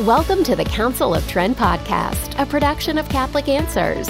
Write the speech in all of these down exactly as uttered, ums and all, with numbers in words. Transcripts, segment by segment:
Welcome to the Council of Trent podcast, a production of Catholic Answers.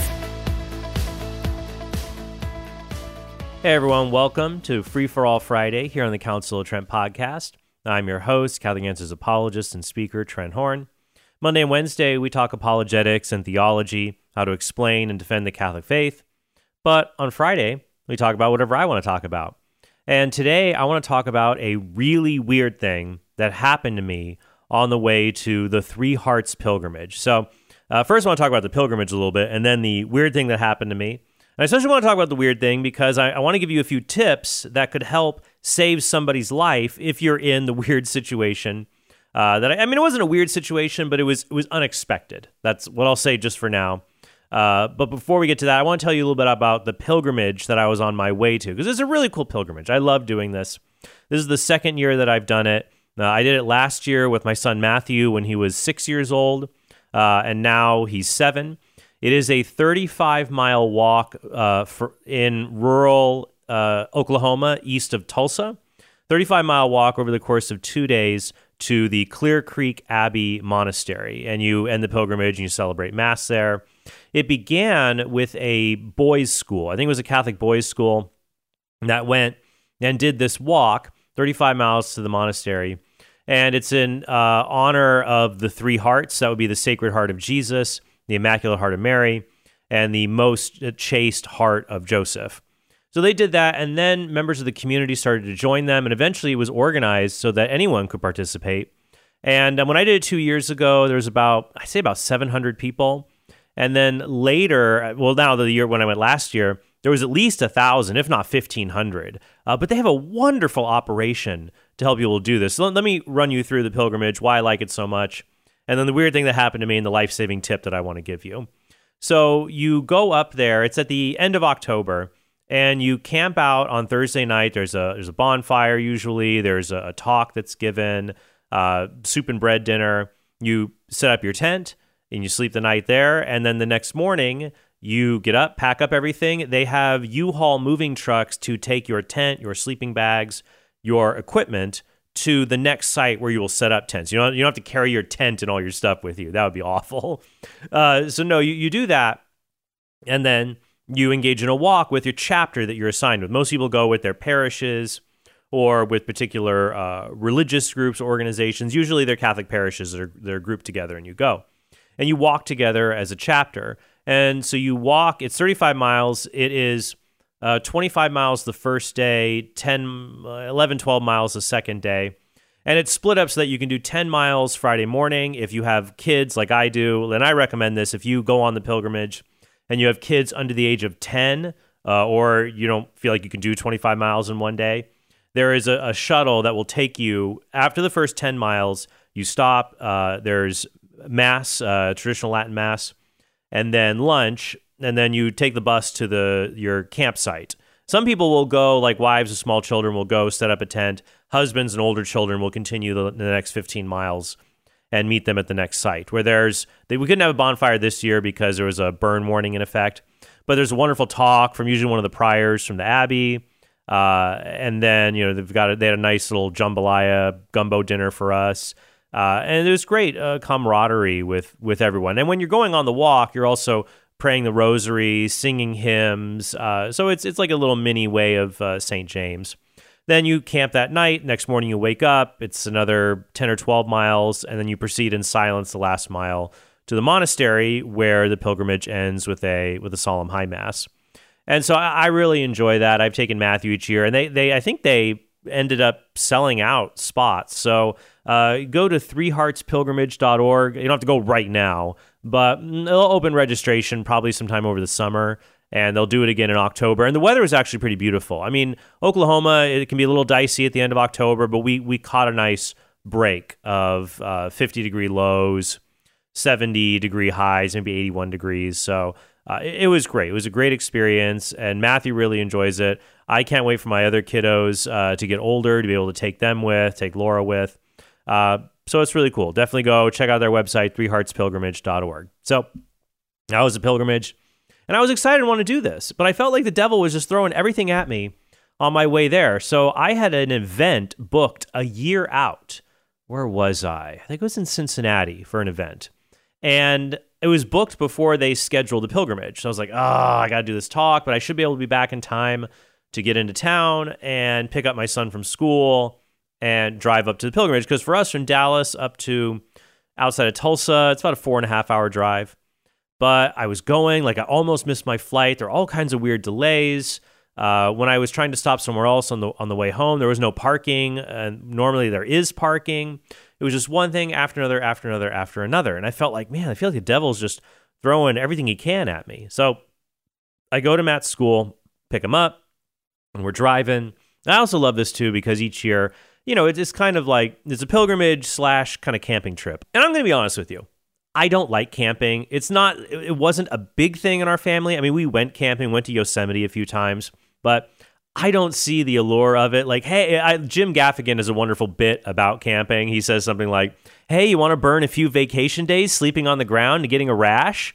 Hey everyone, welcome to Free for All Friday here on the Council of Trent podcast. I'm your host, Catholic Answers apologist and speaker, Trent Horn. Monday and Wednesday, we talk apologetics and theology, how to explain and defend the Catholic faith. But on Friday, we talk about whatever I want to talk about. And today, I want to talk about a really weird thing that happened to me on the way to the Three Hearts pilgrimage. So uh, first I want to talk about the pilgrimage a little bit, and then the weird thing that happened to me. And I especially want to talk about the weird thing because I, I want to give you a few tips that could help save somebody's life if you're in the weird situation. Uh, that I, I mean, it wasn't a weird situation, but it was it was unexpected. That's what I'll say just for now. Uh, but before we get to that, I want to tell you a little bit about the pilgrimage that I was on my way to, because it's a really cool pilgrimage. I love doing this. This is the second year that I've done it. Uh, I did it last year with my son Matthew when he was six years old, uh, and now he's seven. It is a thirty-five mile walk uh, for, in rural uh, Oklahoma, east of Tulsa. thirty-five mile walk over the course of two days to the Clear Creek Abbey Monastery, and you end the pilgrimage and you celebrate Mass there. It began with a boys' school. I think it was a Catholic boys' school that went and did this walk, thirty-five miles to the monastery, and it's in uh, honor of the three hearts. That would be the Sacred Heart of Jesus, the Immaculate Heart of Mary, and the most chaste heart of Joseph. So they did that, and then members of the community started to join them, and eventually it was organized so that anyone could participate. And um, when I did it two years ago, there was about, I'd say about seven hundred people. And then later, well, now the year when I went last year, there was at least one thousand, if not fifteen hundred. Uh, but they have a wonderful operation to help people do this. So let, let me run you through the pilgrimage, why I like it so much, and then the weird thing that happened to me and the life-saving tip that I want to give you. So you go up there. It's at the end of October, and you camp out on Thursday night. There's a there's a bonfire usually. There's a, a talk that's given, uh, soup and bread dinner. You set up your tent, and you sleep the night there, and then the next morning, you get up, pack up everything. They have U-Haul moving trucks to take your tent, your sleeping bags, your equipment to the next site where you will set up tents. You don't, you don't have to carry your tent and all your stuff with you. That would be awful. Uh, so no, you, you do that, and then you engage in a walk with your chapter that you're assigned with. Most people go with their parishes or with particular uh, religious groups or organizations. Usually they're Catholic parishes that are, that are grouped together, and you go. And you walk together as a chapter. And so you walk, it's thirty-five miles. It is uh, twenty-five miles the first day, ten, eleven, twelve miles the second day. And it's split up so that you can do ten miles Friday morning if you have kids like I do. And I recommend this if you go on the pilgrimage and you have kids under the age of ten, uh, or you don't feel like you can do twenty-five miles in one day. There is a, a shuttle that will take you after the first ten miles. You stop. Uh, there's Mass, uh, traditional Latin Mass, and then lunch, and then you take the bus to the your campsite. Some people will go, like wives with small children will go set up a tent. Husbands and older children will continue the, the next fifteen miles and meet them at the next site. Where there's, they, we couldn't have a bonfire this year because there was a burn warning in effect, but there's a wonderful talk from usually one of the priors from the Abbey, uh, and then you know they've got a, they had a nice little jambalaya gumbo dinner for us. Uh, and it was great uh, camaraderie with, with everyone. And when you're going on the walk, you're also praying the rosary, singing hymns. Uh, so it's it's like a little mini way of uh, Saint James. Then you camp that night. Next morning you wake up. It's another ten or twelve miles. And then you proceed in silence the last mile to the monastery where the pilgrimage ends with a with a solemn high mass. And so I, I really enjoy that. I've taken Matthew each year. And they they I think they ended up selling out spots. So uh, go to three hearts pilgrimage dot org. You don't have to go right now, but they'll open registration probably sometime over the summer, and they'll do it again in October. And the weather is actually pretty beautiful. I mean, Oklahoma, it can be a little dicey at the end of October, but we we caught a nice break of uh, fifty degree lows, seventy degree highs, maybe eighty-one degrees. So uh, it, it was great. It was a great experience, and Matthew really enjoys it. I can't wait for my other kiddos uh, to get older, to be able to take them with, take Laura with. Uh, so it's really cool. Definitely go check out their website, three hearts pilgrimage dot org. So that was a pilgrimage, and I was excited to want to do this, but I felt like the devil was just throwing everything at me on my way there. So I had an event booked a year out where was I? I think it was in Cincinnati for an event. And it was booked before they scheduled the pilgrimage. So I was like, oh, I got to do this talk, but I should be able to be back in time to get into town and pick up my son from school and drive up to the pilgrimage. Because for us from Dallas up to outside of Tulsa, it's about a four and a half hour drive. But I was going, like I almost missed my flight. There were all kinds of weird delays. Uh, when I was trying to stop somewhere else on the on the way home, there was no parking. And normally there is parking. It was just one thing after another, after another, after another. And I felt like, man, I feel like the devil's just throwing everything he can at me. So I go to Matt's school, pick him up, and we're driving. I also love this too because each year, you know, it's kind of like, it's a pilgrimage slash kind of camping trip. And I'm going to be honest with you. I don't like camping. It's not, it wasn't a big thing in our family. I mean, we went camping, went to Yosemite a few times, but I don't see the allure of it. Like, hey, I, Jim Gaffigan has a wonderful bit about camping. He says something like, hey, you want to burn a few vacation days sleeping on the ground and getting a rash?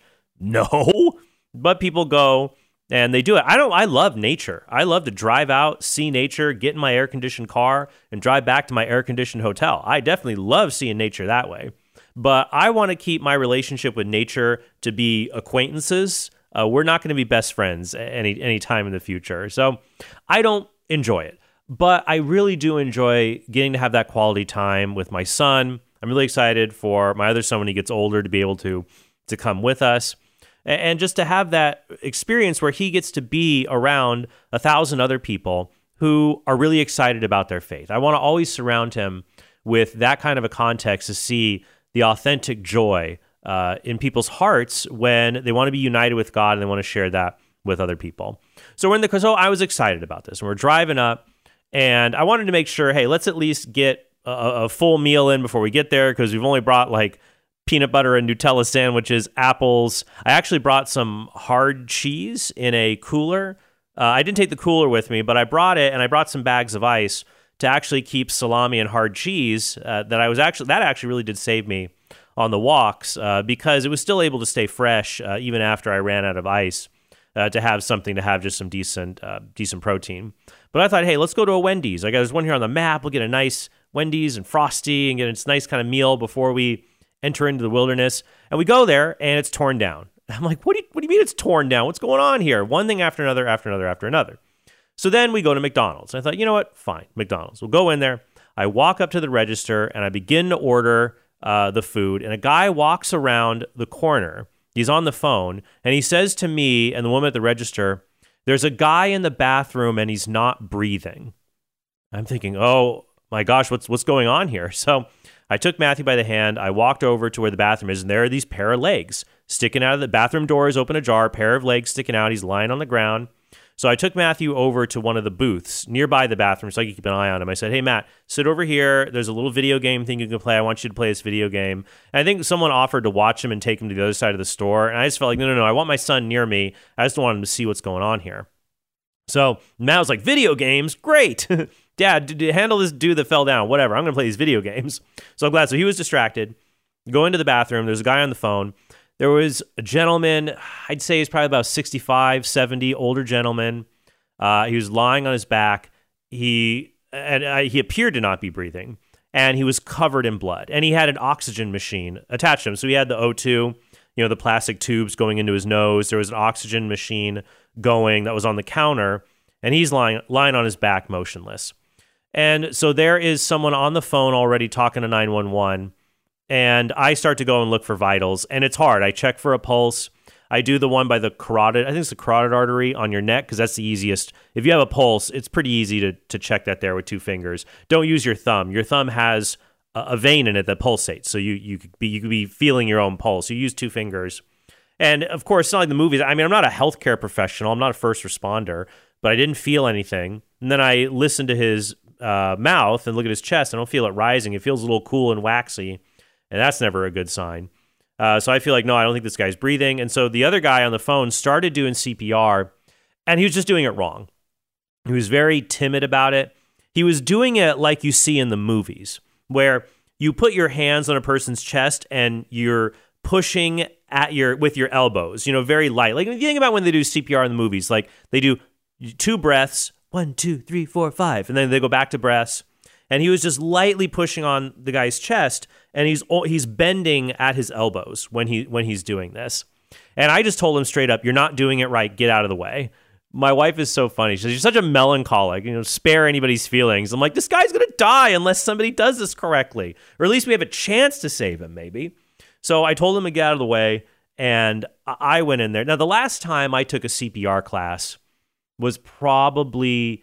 No, but people go and they do it. I don't, I love nature. I love to drive out, see nature, get in my air-conditioned car and drive back to my air-conditioned hotel. I definitely love seeing nature that way. But I want to keep my relationship with nature to be acquaintances. Uh, we're not going to be best friends any any time in the future. So I don't enjoy it. But I really do enjoy getting to have that quality time with my son. I'm really excited for my other son when he gets older to be able to, to come with us. And just to have that experience where he gets to be around a thousand other people who are really excited about their faith. I want to always surround him with that kind of a context to see the authentic joy uh, in people's hearts when they want to be united with God and they want to share that with other people. So we're in the so I was excited about this. And we're driving up, and I wanted to make sure, hey, let's at least get a, a full meal in before we get there because we've only brought like peanut butter and Nutella sandwiches, apples. I actually brought some hard cheese in a cooler. Uh, I didn't take the cooler with me, but I brought it, and I brought some bags of ice to actually keep salami and hard cheese uh, that I was actually, that actually really did save me on the walks uh, because it was still able to stay fresh uh, even after I ran out of ice uh, to have something to have just some decent, uh, decent protein. But I thought, hey, let's go to a Wendy's. I got there's one here on the map. We'll get a nice Wendy's and Frosty and get a nice kind of meal before we enter into the wilderness. And we go there and it's torn down. I'm like, what do you, what do you mean it's torn down? What's going on here? One thing after another, after another, after another. So then we go to McDonald's. And I thought, you know what? Fine, McDonald's. We'll go in there. I walk up to the register and I begin to order uh, the food. And a guy walks around the corner. He's on the phone. And he says to me and the woman at the register, there's a guy in the bathroom and he's not breathing. I'm thinking, oh my gosh, what's what's going on here? So I took Matthew by the hand. I walked over to where the bathroom is. And there are these pair of legs sticking out of the bathroom door is open ajar, pair of legs sticking out. He's lying on the ground. So I took Matthew over to one of the booths nearby the bathroom so I could keep an eye on him. I said, hey, Matt, sit over here. There's a little video game thing you can play. I want you to play this video game. And I think someone offered to watch him and take him to the other side of the store. And I just felt like, no, no, no, I want my son near me. I just want him to see what's going on here. So Matt was like, video games? Great. Dad, d- d- handle this dude that fell down. Whatever. I'm going to play these video games. So I'm glad. So he was distracted. Go into the bathroom. There's a guy on the phone. There was a gentleman, I'd say he's probably about sixty-five, seventy, older gentleman. Uh, he was lying on his back. He and uh, he appeared to not be breathing, and he was covered in blood. And he had an oxygen machine attached to him. So he had the O two, you know, the plastic tubes going into his nose. There was an oxygen machine going that was on the counter, and he's lying lying on his back, motionless. And so there is someone on the phone already talking to nine one one. And I start to go and look for vitals, and it's hard. I check for a pulse. I do the one by the carotid, I think it's the carotid artery on your neck, because that's the easiest. If you have a pulse, it's pretty easy to to check that there with two fingers. Don't use your thumb. Your thumb has a, a vein in it that pulsates, so you you could be you could be feeling your own pulse. You use two fingers. And of course, it's not like the movies. I mean, I'm not a healthcare professional. I'm not a first responder, but I didn't feel anything. And then I listened to his uh, mouth and look at his chest. I don't feel it rising. It feels a little cool and waxy. And that's never a good sign. Uh, so I feel like, no, I don't think this guy's breathing. And so the other guy on the phone started doing C P R, and he was just doing it wrong. He was very timid about it. He was doing it like you see in the movies, where you put your hands on a person's chest and you're pushing at your with your elbows, you know, very light. Like if you think about when they do C P R in the movies, like they do two breaths, one, two, three, four, five, and then they go back to breaths. and he was just lightly pushing on the guy's chest, and he's he's bending at his elbows when he when he's doing this. And I just told him straight up, "You're not doing it right. Get out of the way." My wife is so funny. She says, "You're such a melancholic, you know, spare anybody's feelings." I'm like, this guy's going to die unless somebody does this correctly. Or at least we have a chance to save him, maybe. So I told him to get out of the way, and I went in there. Now, the last time I took a C P R class was probably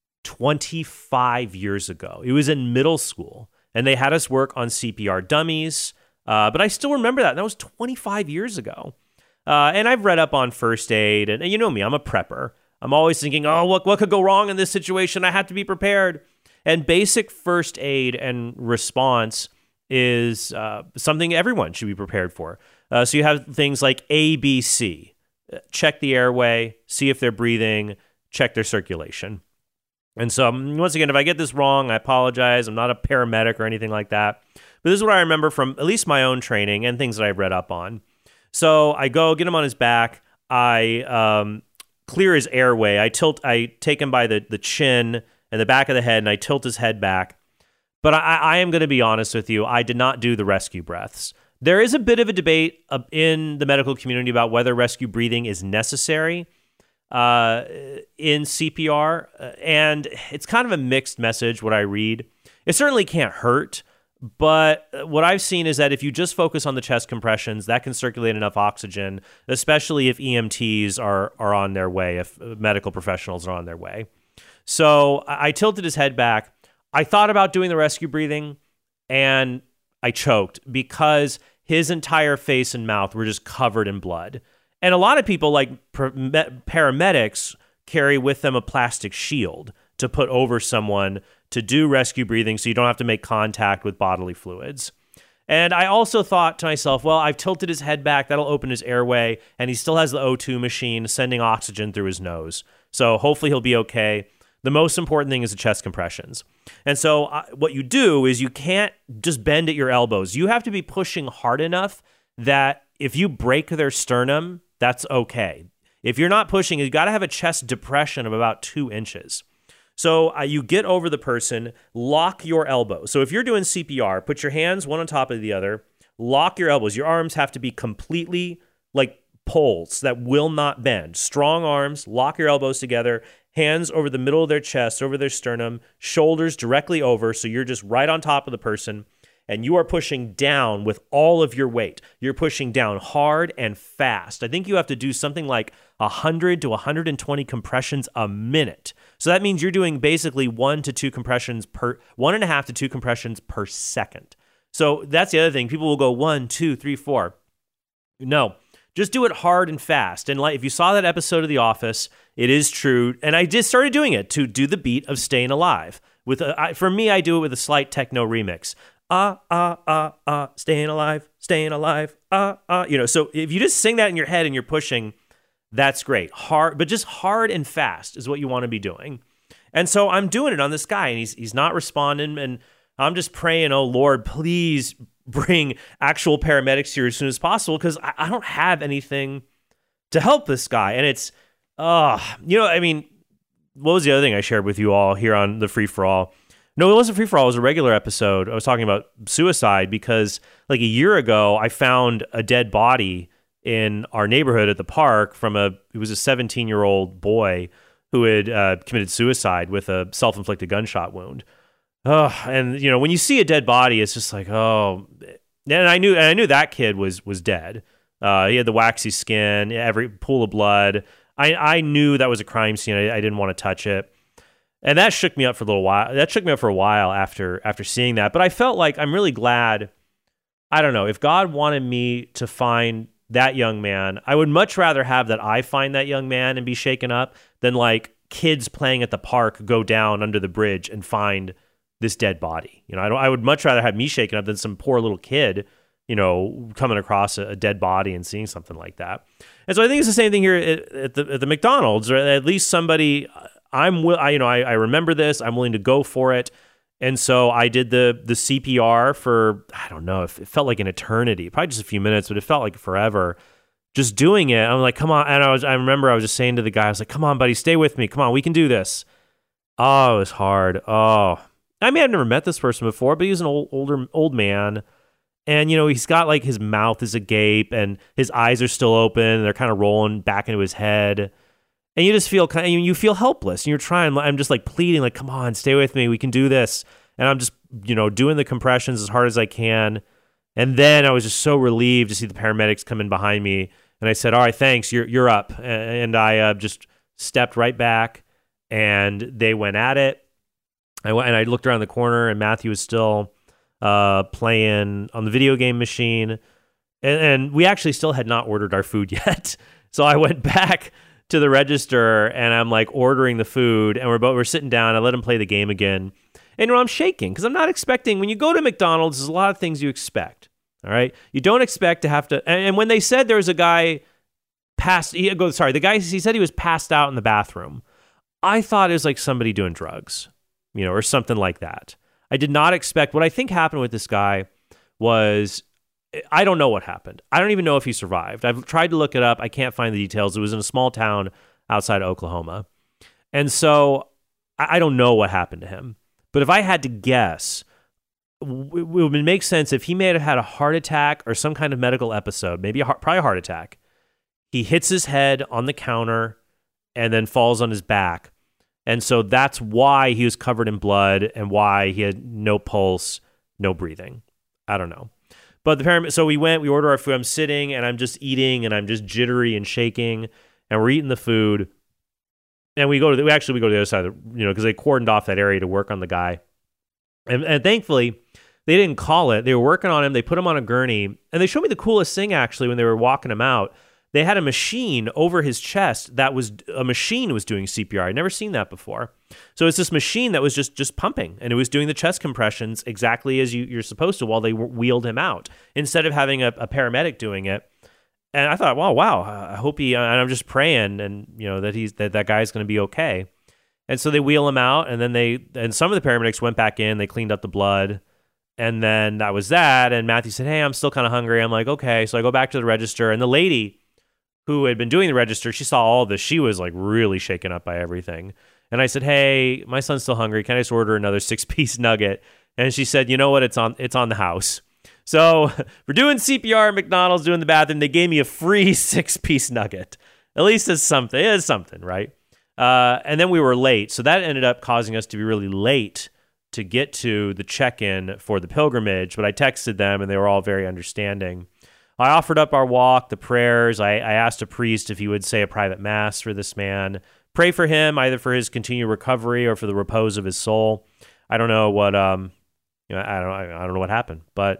twenty-five years ago. It was in middle school, and they had us work on C P R dummies. Uh, but I still remember that. That was twenty-five years ago. Uh, and I've read up on first aid, and, and you know me, I'm a prepper. I'm always thinking, oh, what, what could go wrong in this situation? I have to be prepared. And basic first aid and response is uh, something everyone should be prepared for. Uh, so you have things like A B C. Check the airway, see if they're breathing, check their circulation. And so, um, once again, if I get this wrong, I apologize. I'm not a paramedic or anything like that. But this is what I remember from at least my own training and things that I've read up on. So I go, get him on his back. I um, clear his airway. I tilt. I take him by the, the chin and the back of the head, and I tilt his head back. But I, I am going to be honest with you. I did not do the rescue breaths. There is a bit of a debate uh, in the medical community about whether rescue breathing is necessary uh, in C P R, and it's kind of a mixed message, what I read. It certainly can't hurt. But what I've seen is that if you just focus on the chest compressions, that can circulate enough oxygen, especially if E M Ts are are on their way, if medical professionals are on their way. So I tilted his head back. I thought about doing the rescue breathing, and I choked because his entire face and mouth were just covered in blood. And a lot of people, like paramedics, carry with them a plastic shield to put over someone to do rescue breathing so you don't have to make contact with bodily fluids. And I also thought to myself, well, I've tilted his head back. That'll open his airway. And he still has the O two machine sending oxygen through his nose. So hopefully he'll be okay. The most important thing is the chest compressions. And so uh, what you do is you can't just bend at your elbows. You have to be pushing hard enough that if you break their sternum, that's okay. If you're not pushing, you've got to have a chest depression of about two inches. So uh, you get over the person, lock your elbows. So if you're doing C P R, put your hands one on top of the other, lock your elbows. Your arms have to be completely like poles that will not bend. Strong arms, lock your elbows together, hands over the middle of their chest, over their sternum, shoulders directly over, so you're just right on top of the person, and you are pushing down with all of your weight. You're pushing down hard and fast. I think you have to do something like one hundred to one hundred twenty compressions a minute. So that means you're doing basically one to two compressions per, one and a half to two compressions per second. So that's the other thing. People will go one, two, three, four. No, just do it hard and fast. And like if you saw that episode of The Office, it is true. And I just started doing it to do the beat of Staying Alive. With a, I, for me, I do it with a slight techno remix. Ah, ah, ah, ah, staying alive, staying alive, ah, ah. You know, so if you just sing that in your head and you're pushing, that's great. Hard, but just hard and fast is what you want to be doing. And so I'm doing it on this guy, and he's he's not responding, and I'm just praying, oh, Lord, please bring actual paramedics here as soon as possible, because I, I don't have anything to help this guy. And it's, uh, you know, I mean, what was the other thing I shared with you all here on the Free For All? No, it wasn't Free For All. It was a regular episode. I was talking about suicide because like a year ago, I found a dead body in our neighborhood at the park from a, it was a seventeen-year-old boy who had uh, committed suicide with a self-inflicted gunshot wound. Oh, and you know, when you see a dead body, it's just like, oh, and I knew, and I knew that kid was was dead. Uh, he had the waxy skin, every pool of blood. I, I knew that was a crime scene. I, I didn't want to touch it. And that shook me up for a little while. That shook me up for a while after after seeing that. But I felt like I'm really glad. I don't know. If God wanted me to find that young man, I would much rather have that I find that young man and be shaken up than like kids playing at the park go down under the bridge and find this dead body. You know, I don't. I would much rather have me shaken up than some poor little kid, you know, coming across a, a dead body and seeing something like that. And so I think it's the same thing here at, at the at the McDonald's, or at least somebody. I'm will I you know I, I remember this. I'm willing to go for it, and so I did the the C P R for I don't know if it felt like an eternity, probably just a few minutes, but it felt like forever. Just doing it, I'm like, come on, and I was I remember I was just saying to the guy, I was like, come on, buddy, stay with me, come on, we can do this. Oh, it was hard. Oh, I mean, I've never met this person before, but he's an old, older, old man. And, you know, he's got like his mouth is agape and his eyes are still open. And they're kind of rolling back into his head. And you just feel kind of, you feel helpless. And you're trying, I'm just like pleading, like, come on, stay with me. We can do this. And I'm just, you know, doing the compressions as hard as I can. And then I was just so relieved to see the paramedics come in behind me. And I said, all right, thanks, you're you're up. And I uh, just stepped right back and they went at it. I went, and I looked around the corner and Matthew was still uh, playing on the video game machine. And, and we actually still had not ordered our food yet. So I went back to the register and I'm like ordering the food and we're both, we're sitting down. I let him play the game again. And you know, I'm shaking because I'm not expecting, when you go to McDonald's, there's a lot of things you expect. All right. You don't expect to have to. And, and when they said there was a guy passed, he, go, sorry, the guy, he said he was passed out in the bathroom. I thought it was like somebody doing drugs, you know, or something like that. I did not expect. What I think happened with this guy was, I don't know what happened. I don't even know if he survived. I've tried to look it up. I can't find the details. It was in a small town outside of Oklahoma. And so I, I don't know what happened to him. But if I had to guess, it would make sense if he may have had a heart attack or some kind of medical episode, maybe a heart, probably a heart attack. He hits his head on the counter and then falls on his back. And so that's why he was covered in blood and why he had no pulse, no breathing. I don't know. But the paramedic, so we went, we ordered our food. I'm sitting and I'm just eating and I'm just jittery and shaking and we're eating the food. And we go to the, we actually we go to the other side of the, you know, because they cordoned off that area to work on the guy. And, and thankfully, they didn't call it. They were working on him. They put him on a gurney. And they showed me the coolest thing, actually, when they were walking him out. They had a machine over his chest that was, a machine was doing C P R. I'd never seen that before. So it's this machine that was just just pumping. And it was doing the chest compressions exactly as you, you're supposed to while they wheeled him out, instead of having a, a paramedic doing it. And I thought, wow, wow, I hope he, and I'm just praying and, you know, that he's, that, that guy's going to be okay. And so they wheel him out and then they, and some of the paramedics went back in, they cleaned up the blood. And then that was that. And Matthew said, hey, I'm still kind of hungry. I'm like, okay. So I go back to the register and the lady who had been doing the register, she saw all of this. She was like really shaken up by everything. And I said, hey, my son's still hungry. Can I just order another six piece nugget? And she said, you know what? It's on, it's on the house. So we're doing C P R at McDonald's, doing the bathroom. They gave me a free six-piece nugget. At least it's something. It is something, right? Uh, and then we were late. So that ended up causing us to be really late to get to the check-in for the pilgrimage. But I texted them, and they were all very understanding. I offered up our walk, the prayers. I, I asked a priest if he would say a private mass for this man. Pray for him, either for his continued recovery or for the repose of his soul. I don't know what um, you know, I don't I don't know what happened, but.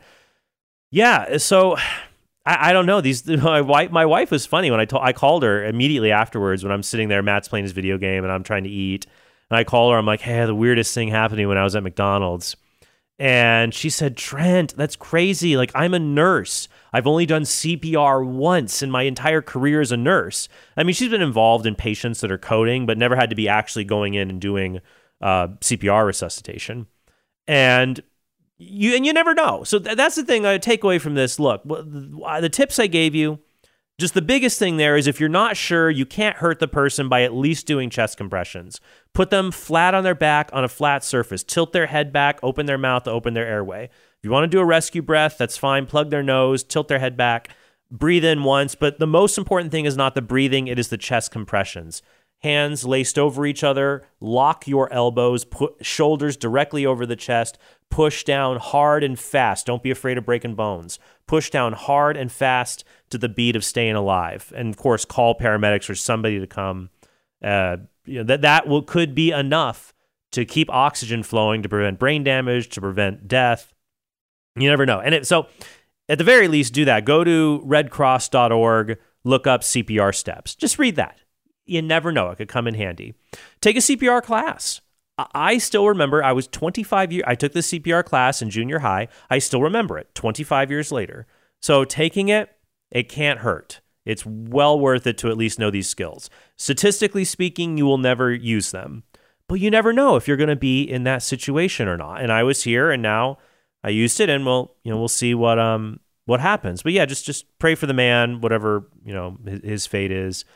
Yeah, so I, I don't know. These my wife my wife was funny when I told I called her immediately afterwards when I'm sitting there. Matt's playing his video game and I'm trying to eat, and I call her. I'm like, "Hey, the weirdest thing happening when I was at McDonald's," and she said, "Trent, that's crazy. Like, I'm a nurse. I've only done C P R once in my entire career as a nurse. I mean, she's been involved in patients that are coding, but never had to be actually going in and doing uh, C P R resuscitation, and." You and you never know. So th- that's the thing I take away from this. Look, the, the tips I gave you, just the biggest thing there is if you're not sure, you can't hurt the person by at least doing chest compressions. Put them flat on their back on a flat surface. Tilt their head back, open their mouth to open their airway. If you want to do a rescue breath, that's fine. Plug their nose, tilt their head back, breathe in once. But the most important thing is not the breathing, it is the chest compressions. Hands laced over each other, lock your elbows, put shoulders directly over the chest, push down hard and fast. Don't be afraid of breaking bones. Push down hard and fast to the beat of staying alive. And of course, call paramedics or somebody to come. Uh, you know, that that will could be enough to keep oxygen flowing, to prevent brain damage, to prevent death. You never know. And it, so at the very least, do that. Go to red cross dot org, look up C P R steps. Just read that. You never know. It could come in handy. Take a C P R class. I still remember I was twenty-five years. I took the C P R class in junior high. I still remember it twenty-five years later. So taking it, it can't hurt. It's well worth it to at least know these skills. Statistically speaking, you will never use them, but you never know if you're going to be in that situation or not. And I was here, and now I used it, and we'll, you know, we'll see what um what happens. But yeah, just just pray for the man, whatever, you know, his, his fate is.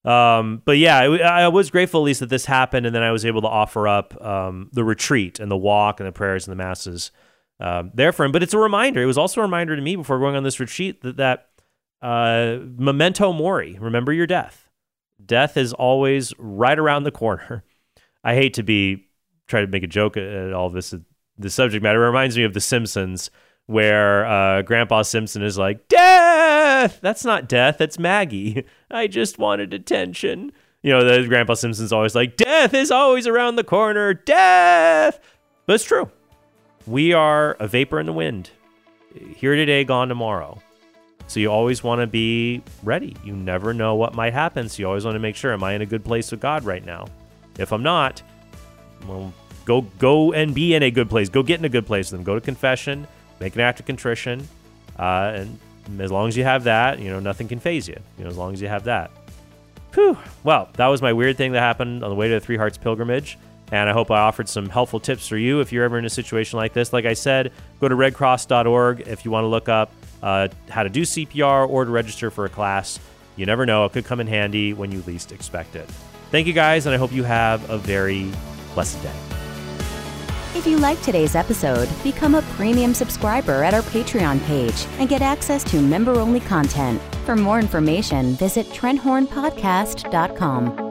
Um, but yeah, I, I was grateful at least that this happened, and then I was able to offer up um, the retreat and the walk and the prayers and the masses um, there for him. But it's a reminder. It was also a reminder to me before going on this retreat that, that uh, memento mori, remember your death. Death is always right around the corner. I hate to be try to make a joke at all this the subject matter. It reminds me of The Simpsons, where uh, Grandpa Simpson is like, death! That's not death, that's Maggie. I just wanted attention. You know, the Grandpa Simpson's always like, death is always around the corner, death! But it's true. We are a vapor in the wind. Here today, gone tomorrow. So you always want to be ready. You never know what might happen, so you always want to make sure, am I in a good place with God right now? If I'm not, well, go, go and be in a good place. Go get in a good place with Him. Go to confession. Make an act of contrition, uh, and as long as you have that, you know, nothing can faze you, you know, as long as you have that. Whew. Well, that was my weird thing that happened on the way to the Three Hearts pilgrimage, and I hope I offered some helpful tips for you if you're ever in a situation like this. Like I said, go to red cross dot org if you want to look up uh, how to do C P R or to register for a class. You never know, it could come in handy when you least expect it. Thank you guys, and I hope you have a very blessed day. If you like today's episode, become a premium subscriber at our Patreon page and get access to member-only content. For more information, visit trent horn podcast dot com.